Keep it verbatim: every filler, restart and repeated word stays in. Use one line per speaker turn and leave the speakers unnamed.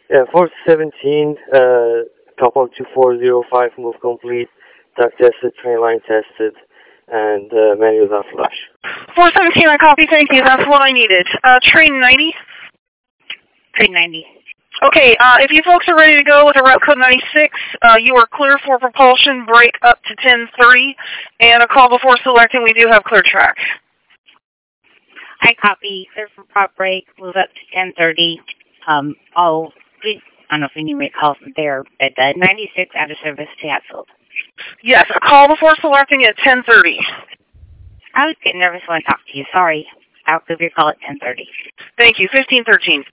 Yeah, four seventeen, uh, couple two four zero five, move complete, duct tested, train line tested, and uh, manuals on flush.
four seventeen, I copy, thank you, that's what I needed. Uh, train ninety?
Train ninety.
Okay, uh, if you folks are ready to go with a route code ninety-six, uh, you are clear for propulsion, break up to ten thirty, and a call before selecting, we do have clear track.
I copy, clear for prop break, move up to ten thirty. Um, I'll, I don't know if you need me to call from there, but uh, ninety-six out of service to Hatfield.
Yes, a call before selecting at ten thirty.
I was getting nervous when I talked to you. Sorry. I'll give you a call at ten thirty.
Thank you. fifteen thirteen.